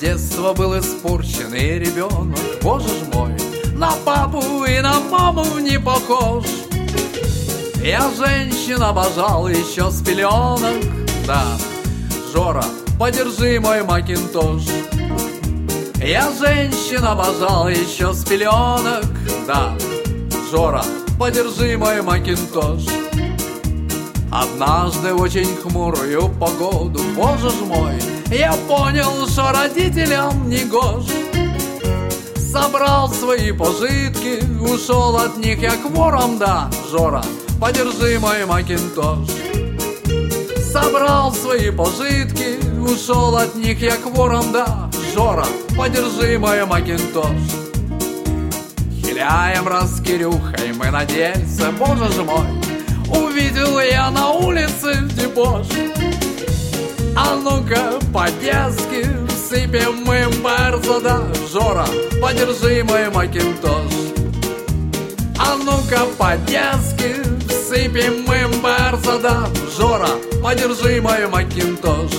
детства был испорченный ребенок, боже ж мой, на папу и на маму не похож. Я женщин обожал еще с пеленок, да, Жора, подержи мой макинтош. Я женщин обожал еще с пеленок, да, Жора, подержи мой макинтош. Однажды в очень хмурую погоду, боже ж мой, я понял, что родителям не гож. Собрал свои пожитки, ушел от них я к ворам, да, Жора, подержи мой макинтош. Собрал свои пожитки, ушел от них я к ворам, да, Жора, подержи мой макинтош. Хиляем раз Кирюхой мы надеемся, боже ж мой, увидел я на улице дебош. А ну-ка по-детски всыпем мы перца, да, Жора, подержи мой макинтош. А ну-ка по-детски всыпем мы перца, да, Жора, подержи мой макинтош.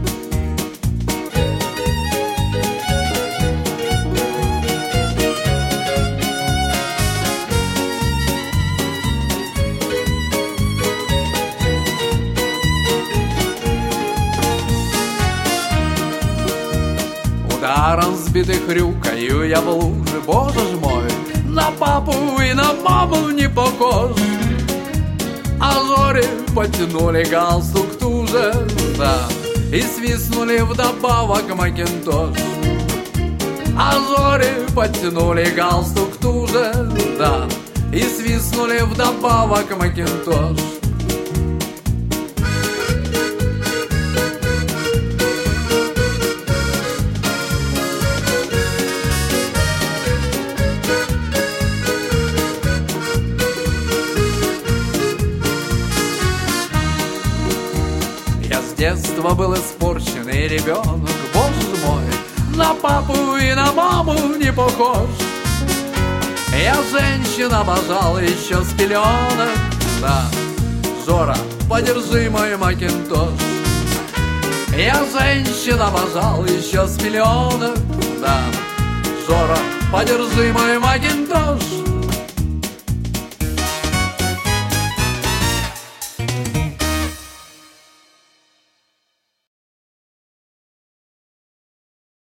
Ударом сбитых рюкаю я в луже, боже ж мой, на папу и на маму не похож. А Жоре потянули галстук туже, да, и свистнули вдобавок макинтош. А Жоре потянули галстук туже, да, и свистнули вдобавок макинтош. С детства был испорченный ребенок, боже мой, на папу и на маму не похож. Я женщин обожал еще с пеленок, да, Жора, подержи мой макинтош. Я женщин обожал еще с пеленок, да, Жора, подержи мой макинтош.